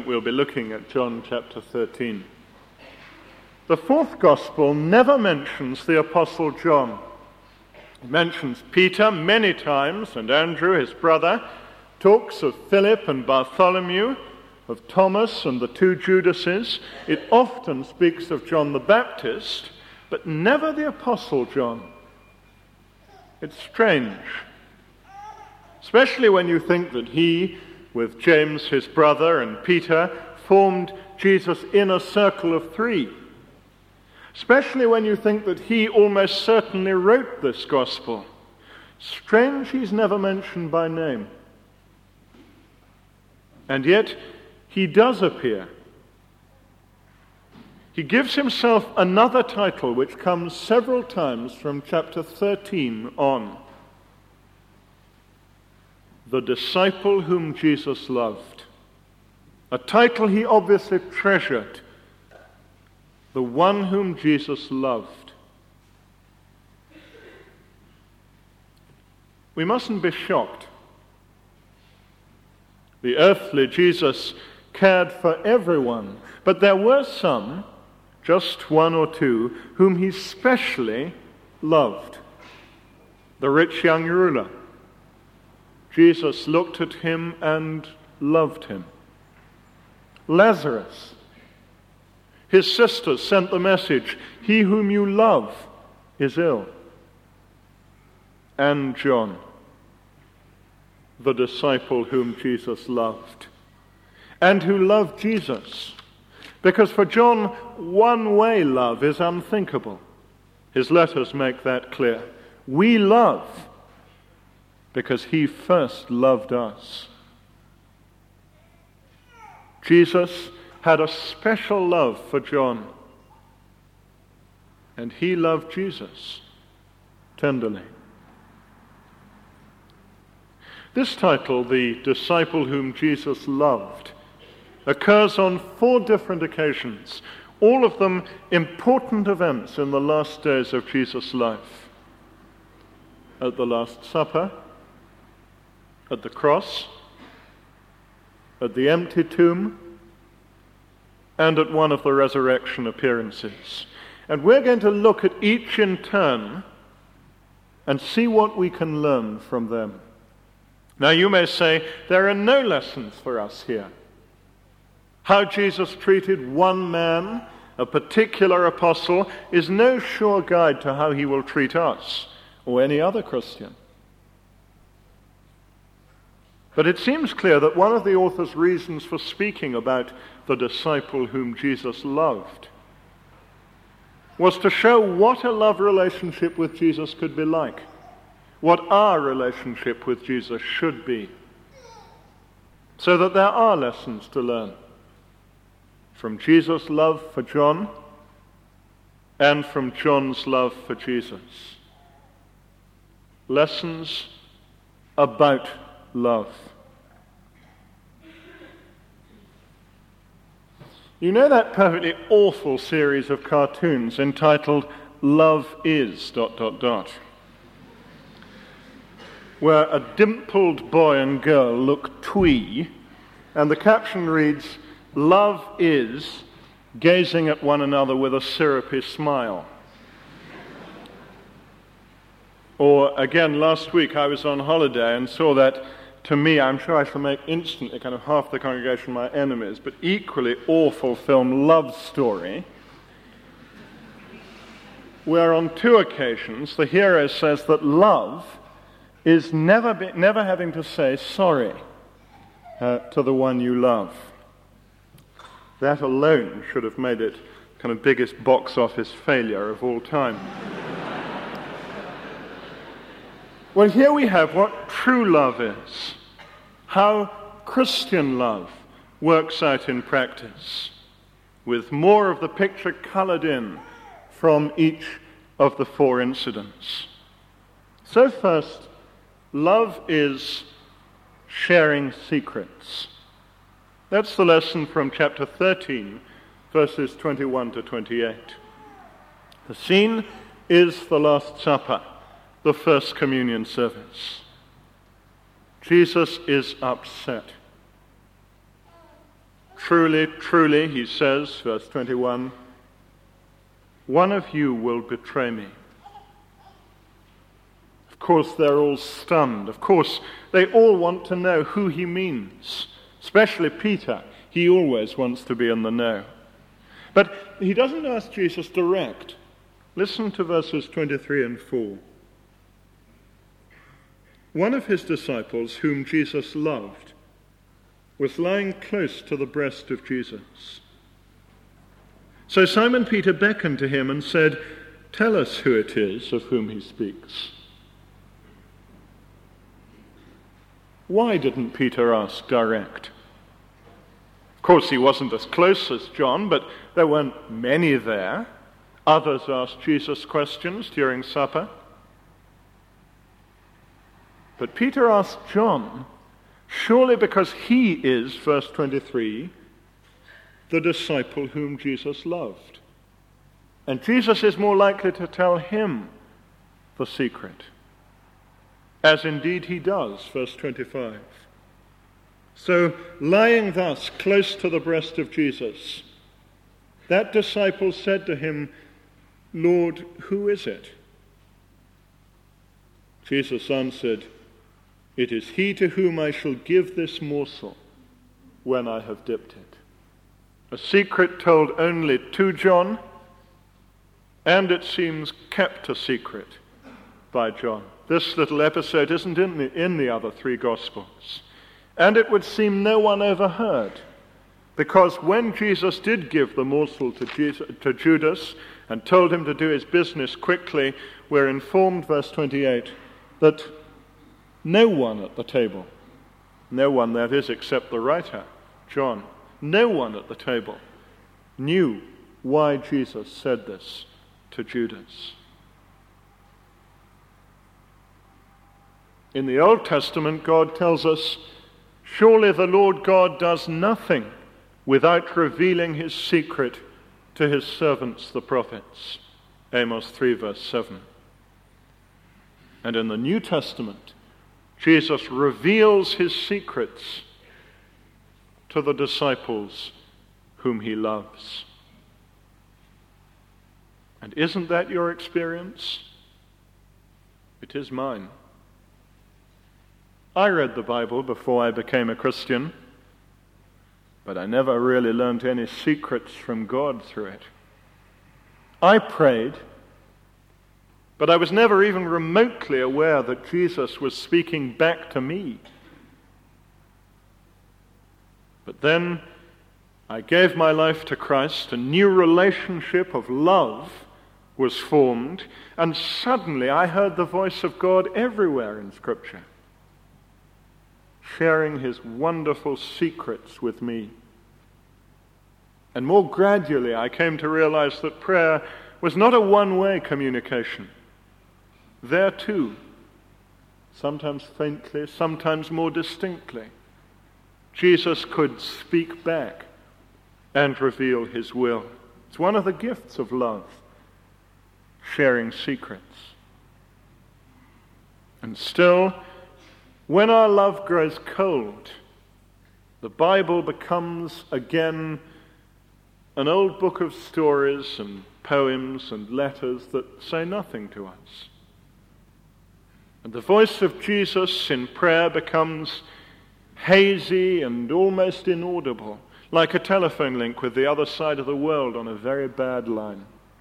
we'll be looking at John chapter 13. The fourth gospel never mentions the Apostle John. It mentions Peter many times, and Andrew, his brother, talks of Philip and Bartholomew, of Thomas and the two Judases. It often speaks of John the Baptist, but never the Apostle John. It's strange, especially when you think that he, with James his brother and Peter, formed Jesus' inner circle of three. Especially when you think that he almost certainly wrote this gospel. Strange he's never mentioned by name. And yet, he does appear. He gives himself another title which comes several times from chapter 13 on. The disciple whom Jesus loved. A title he obviously treasured. The one whom Jesus loved. We mustn't be shocked. The earthly Jesus cared for everyone, but there were some, just one or two, whom he specially loved. The rich young ruler. Jesus looked at him and loved him. Lazarus. His sisters sent the message, "He whom you love is ill." And John, the disciple whom Jesus loved, and who loved Jesus. Because for John, one-way love is unthinkable. His letters make that clear. We love because he first loved us. Jesus had a special love for John, and he loved Jesus tenderly. This title, the disciple whom Jesus loved, occurs on 4 different occasions, all of them important events in the last days of Jesus' life. At the Last Supper, at the cross, at the empty tomb, and at one of the resurrection appearances. And we're going to look at each in turn and see what we can learn from them. Now you may say, there are no lessons for us here. How Jesus treated one man, a particular apostle, is no sure guide to how he will treat us or any other Christian. But it seems clear that one of the author's reasons for speaking about the disciple whom Jesus loved was to show what a love relationship with Jesus could be like, what our relationship with Jesus should be, so that there are lessons to learn from Jesus' love for John and from John's love for Jesus. Lessons about love. You know that perfectly awful series of cartoons entitled Love Is... where a dimpled boy and girl look twee, and the caption reads, "Love is gazing at one another with a syrupy smile." Or again, last week I was on holiday and saw that, to me, I'm sure I shall make instantly kind of half the congregation my enemies, but equally awful film, Love Story, where on 2 occasions the hero says that love is never having to say sorry to the one you love. That alone should have made it kind of biggest box office failure of all time. Well, here we have what true love is, how Christian love works out in practice, with more of the picture colored in from each of the 4 incidents. So first, love is sharing secrets. That's the lesson from chapter 13, verses 21 to 28. The scene is the Last Supper, the First Communion service. Jesus is upset. Truly, truly, he says, verse 21, one of you will betray me. Of course, they're all stunned. Of course, they all want to know who he means, especially Peter. He always wants to be in the know. But he doesn't ask Jesus direct. Listen to verses 23 and 4. One of his disciples, whom Jesus loved, was lying close to the breast of Jesus. So Simon Peter beckoned to him and said, "Tell us who it is of whom he speaks." Why didn't Peter ask direct? Of course, he wasn't as close as John, but there weren't many there. Others asked Jesus questions during supper. But Peter asked John, surely because he is, verse 23, the disciple whom Jesus loved. And Jesus is more likely to tell him the secret, as indeed he does, verse 25. So, lying thus close to the breast of Jesus, that disciple said to him, "Lord, who is it?" Jesus answered, "It is he to whom I shall give this morsel when I have dipped it." A secret told only to John, and it seems kept a secret by John. This little episode isn't in the other three Gospels. And it would seem no one overheard, because when Jesus did give the morsel to Judas and told him to do his business quickly, we're informed, verse 28, that no one at the table, no one that is except the writer, John, no one at the table knew why Jesus said this to Judas. In the Old Testament, God tells us, surely the Lord God does nothing without revealing his secret to his servants, the prophets. Amos 3, verse 7. And in the New Testament, Jesus reveals his secrets to the disciples whom he loves. And isn't that your experience? It is mine. I read the Bible before I became a Christian, but I never really learned any secrets from God through it. I prayed, but I was never even remotely aware that Jesus was speaking back to me. But then I gave my life to Christ, a new relationship of love was formed, and suddenly I heard the voice of God everywhere in Scripture, sharing his wonderful secrets with me. And more gradually I came to realize that prayer was not a one-way communication. There too, sometimes faintly, sometimes more distinctly, Jesus could speak back and reveal his will. It's one of the gifts of love, sharing secrets. And still, when our love grows cold, the Bible becomes again an old book of stories and poems and letters that say nothing to us. And the voice of Jesus in prayer becomes hazy and almost inaudible, like a telephone link with the other side of the world on a very bad line.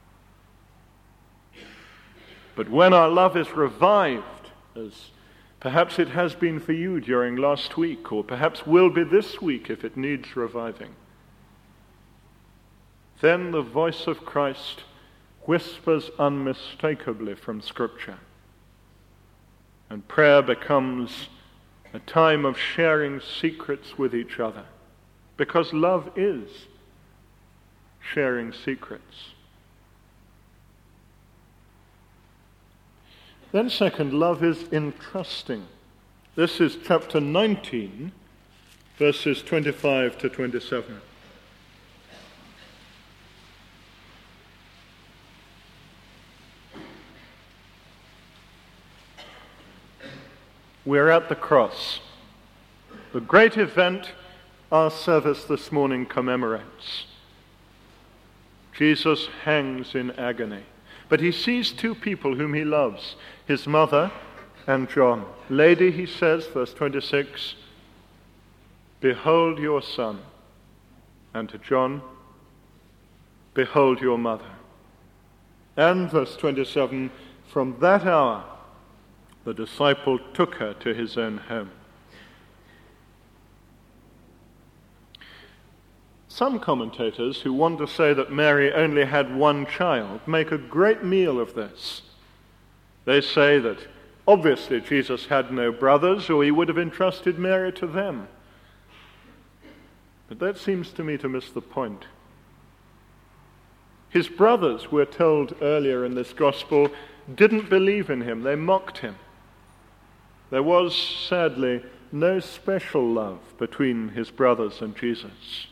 But when our love is revived, as perhaps it has been for you during last week, or perhaps will be this week if it needs reviving, then the voice of Christ whispers unmistakably from Scripture. And prayer becomes a time of sharing secrets with each other, because love is sharing secrets. Then second, love is entrusting. This is chapter 19, verses 25 to 27. We're at the cross, the great event our service this morning commemorates. Jesus hangs in agony, but he sees two people whom he loves, his mother and John. Lady, he says, verse 26, behold your son. And to John, behold your mother. And verse 27, from that hour, the disciple took her to his own home. Some commentators who want to say that Mary only had one child make a great meal of this. They say that obviously Jesus had no brothers, or he would have entrusted Mary to them. But that seems to me to miss the point. His brothers, we're told earlier in this gospel, didn't believe in him. They mocked him. There was, sadly, no special love between his brothers and Jesus.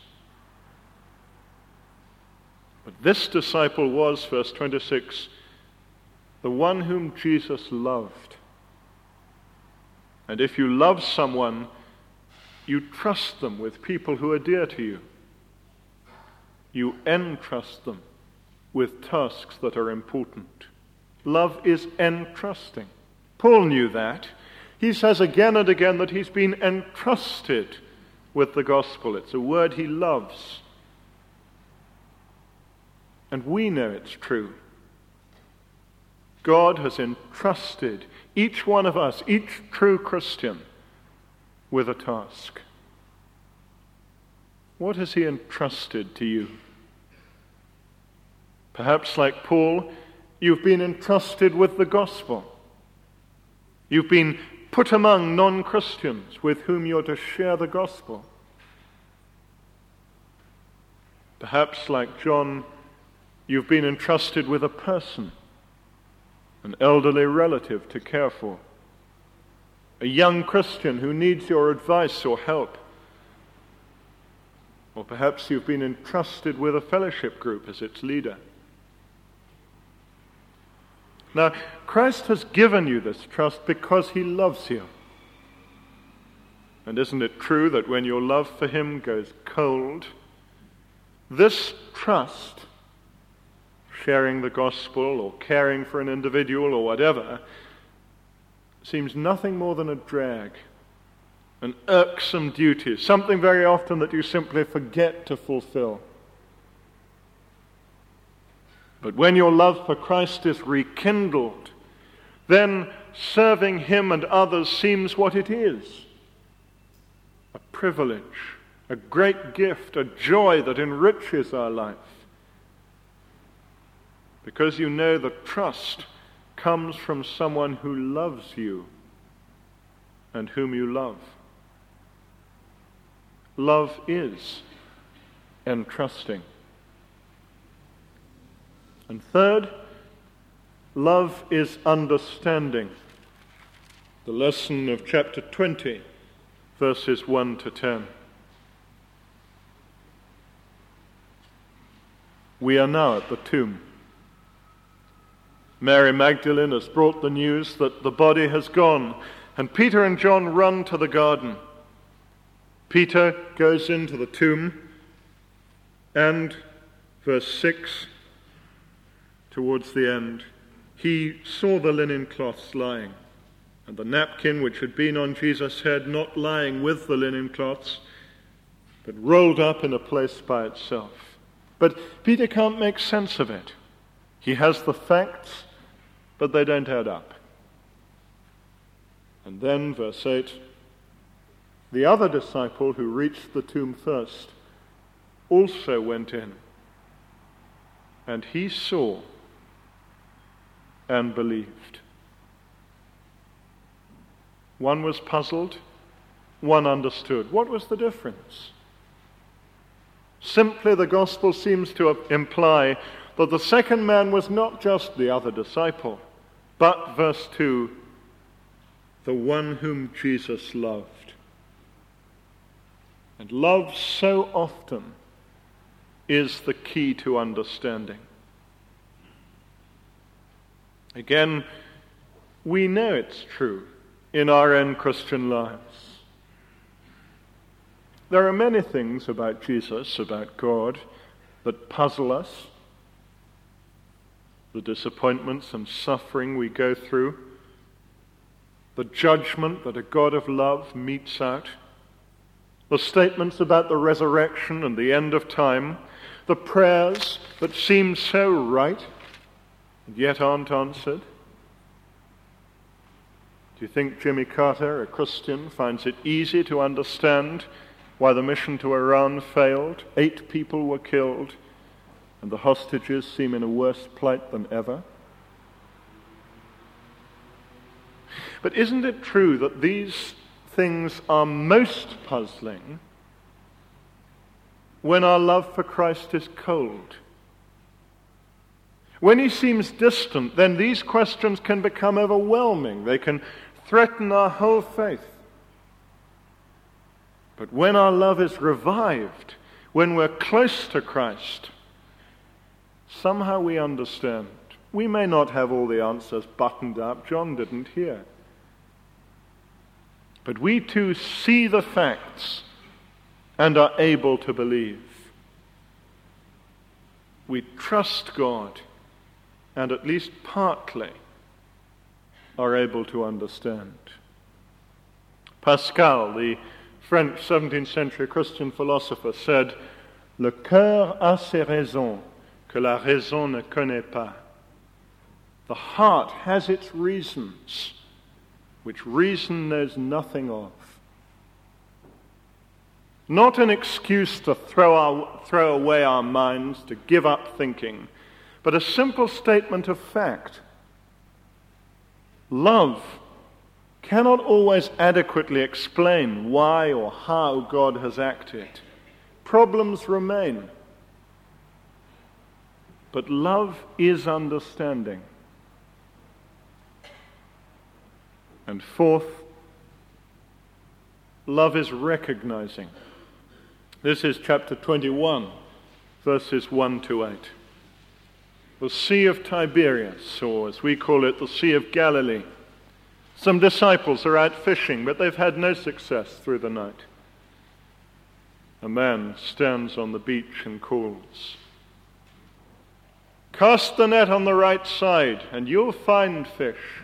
But this disciple was, verse 26, the one whom Jesus loved. And if you love someone, you trust them with people who are dear to you. You entrust them with tasks that are important. Love is entrusting. Paul knew that. He says again and again that he's been entrusted with the gospel. It's a word he loves. And we know it's true. God has entrusted each one of us, each true Christian, with a task. What has he entrusted to you? Perhaps like Paul, you've been entrusted with the gospel. You've been put among non-Christians with whom you're to share the gospel. Perhaps like John, you've been entrusted with a person, an elderly relative to care for, a young Christian who needs your advice or help. Or perhaps you've been entrusted with a fellowship group as its leader. Now, Christ has given you this trust because he loves you. And isn't it true that when your love for him goes cold, this trust, sharing the gospel or caring for an individual or whatever, seems nothing more than a drag, an irksome duty, something very often that you simply forget to fulfill. But when your love for Christ is rekindled, then serving him and others seems what it is: a privilege, a great gift, a joy that enriches our life. Because you know the trust comes from someone who loves you and whom you love. Love is entrusting. And third, love is understanding. The lesson of chapter 20, verses 1 to 10. We are now at the tomb. Mary Magdalene has brought the news that the body has gone, and Peter and John run to the garden. Peter goes into the tomb, and verse 6, towards the end, he saw the linen cloths lying, and the napkin which had been on Jesus' head not lying with the linen cloths, but rolled up in a place by itself. But Peter can't make sense of it. He has the facts, but they don't add up. And then, verse 8, the other disciple who reached the tomb first also went in, and he saw and believed. One was puzzled, one understood. What was the difference? Simply, the gospel seems to imply that the second man was not just the other disciple, but, verse 2, the one whom Jesus loved. And love so often is the key to understanding. Again, we know it's true in our own Christian lives. There are many things about Jesus, about God, that puzzle us. The disappointments and suffering we go through, the judgment that a God of love metes out, the statements about the resurrection and the end of time, the prayers that seem so right and yet aren't answered. Do you think Jimmy Carter, a Christian, finds it easy to understand why the mission to Iran failed? 8 people were killed, and the hostages seem in a worse plight than ever. But isn't it true that these things are most puzzling when our love for Christ is cold? When he seems distant, then these questions can become overwhelming. They can threaten our whole faith. But when our love is revived, when we're close to Christ, somehow we understand. We may not have all the answers buttoned up. John didn't here. But we too see the facts and are able to believe. We trust God and at least partly are able to understand. Pascal, the French 17th century Christian philosopher, said, "Le cœur a ses raisons que la raison ne connaît pas." The heart has its reasons, which reason knows nothing of. Not an excuse to throw away our minds, to give up thinking, but a simple statement of fact. Love cannot always adequately explain why or how God has acted. Problems remain. But love is understanding. And fourth, love is recognizing. This is chapter 21, verses 1 to 8. The Sea of Tiberias, or as we call it, the Sea of Galilee. Some disciples are out fishing, but they've had no success through the night. A man stands on the beach and calls, "Cast the net on the right side, and you'll find fish."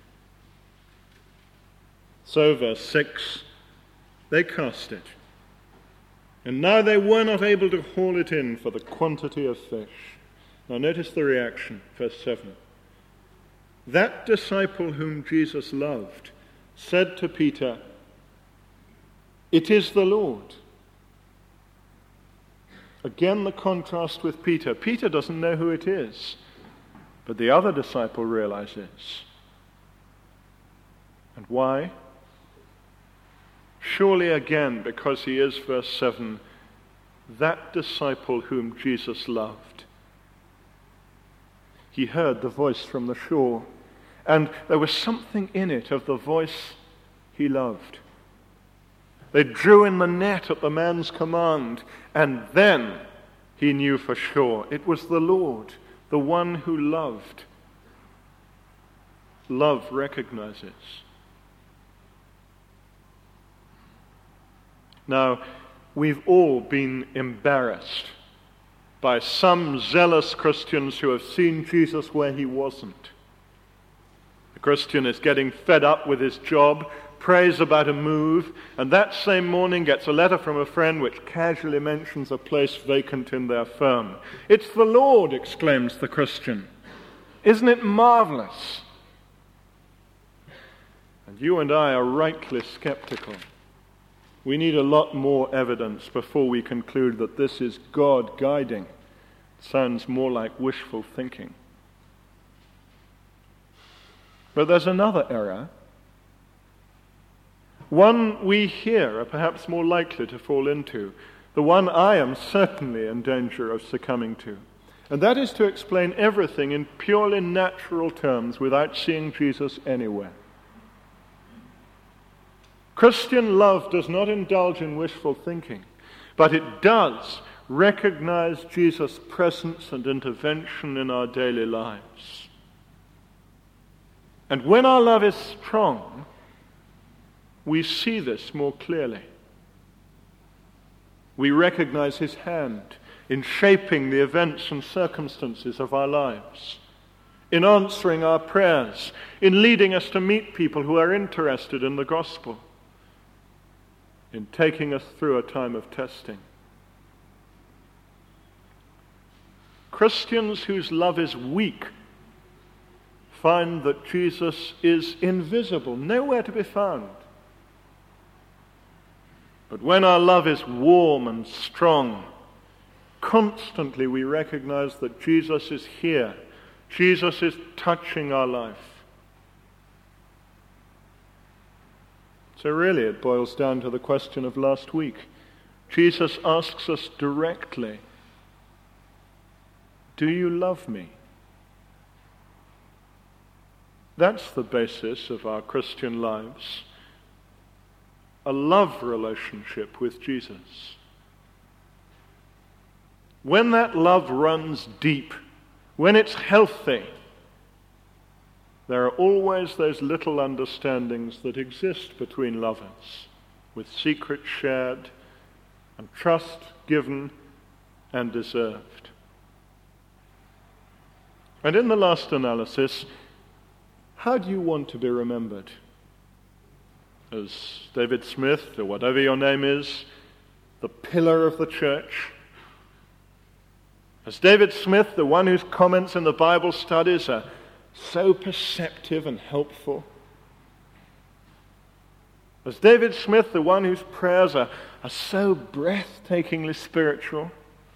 So, verse 6, they cast it. And now they were not able to haul it in for the quantity of fish. Now notice the reaction, verse 7. That disciple whom Jesus loved said to Peter, "It is the Lord." Again, the contrast with Peter. Peter doesn't know who it is, but the other disciple realizes. And why? Surely again, because he is, verse 7, that disciple whom Jesus loved. He heard the voice from the shore, and there was something in it of the voice he loved. They drew in the net at the man's command, and then he knew for sure it was the Lord, the one who loved. Love recognizes. Now, we've all been embarrassed by some zealous Christians who have seen Jesus where he wasn't. The Christian is getting fed up with his job, prays about a move, and that same morning gets a letter from a friend which casually mentions a place vacant in their firm. "It's the Lord," exclaims the Christian. "Isn't it marvelous?" And you and I are rightly skeptical. We need a lot more evidence before we conclude that this is God guiding. It sounds more like wishful thinking. But there's another error. One we here are perhaps more likely to fall into. The one I am certainly in danger of succumbing to. And that is to explain everything in purely natural terms without seeing Jesus anywhere. Christian love does not indulge in wishful thinking, but it does recognize Jesus' presence and intervention in our daily lives. And when our love is strong, we see this more clearly. We recognize his hand in shaping the events and circumstances of our lives, in answering our prayers, in leading us to meet people who are interested in the gospel, in taking us through a time of testing. Christians whose love is weak find that Jesus is invisible, nowhere to be found. But when our love is warm and strong, constantly we recognize that Jesus is here. Jesus is touching our life. So really it boils down to the question of last week. Jesus asks us directly, do you love me? That's the basis of our Christian lives. A love relationship with Jesus. When that love runs deep, when it's healthy, there are always those little understandings that exist between lovers, with secrets shared and trust given and deserved. And in the last analysis, how do you want to be remembered? As David Smith, or whatever your name is, the pillar of the church? As David Smith, the one whose comments in the Bible studies are so perceptive and helpful? As David Smith, the one whose prayers are so breathtakingly spiritual?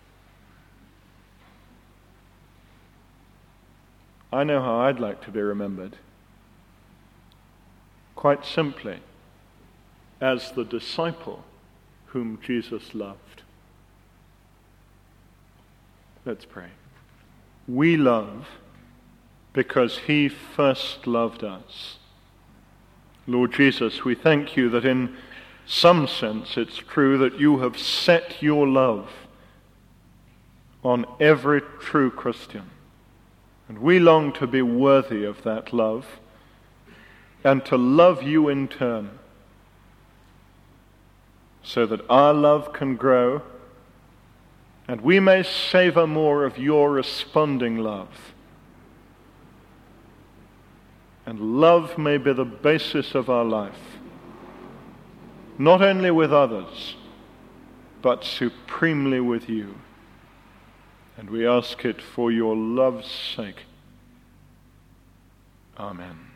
I know how I'd like to be remembered. Quite simply, as the disciple whom Jesus loved. Let's pray. We love because he first loved us. Lord Jesus, we thank you that in some sense it's true that you have set your love on every true Christian. And we long to be worthy of that love and to love you in turn, so that our love can grow and we may savor more of your responding love. And love may be the basis of our life, not only with others, but supremely with you. And we ask it for your love's sake. Amen.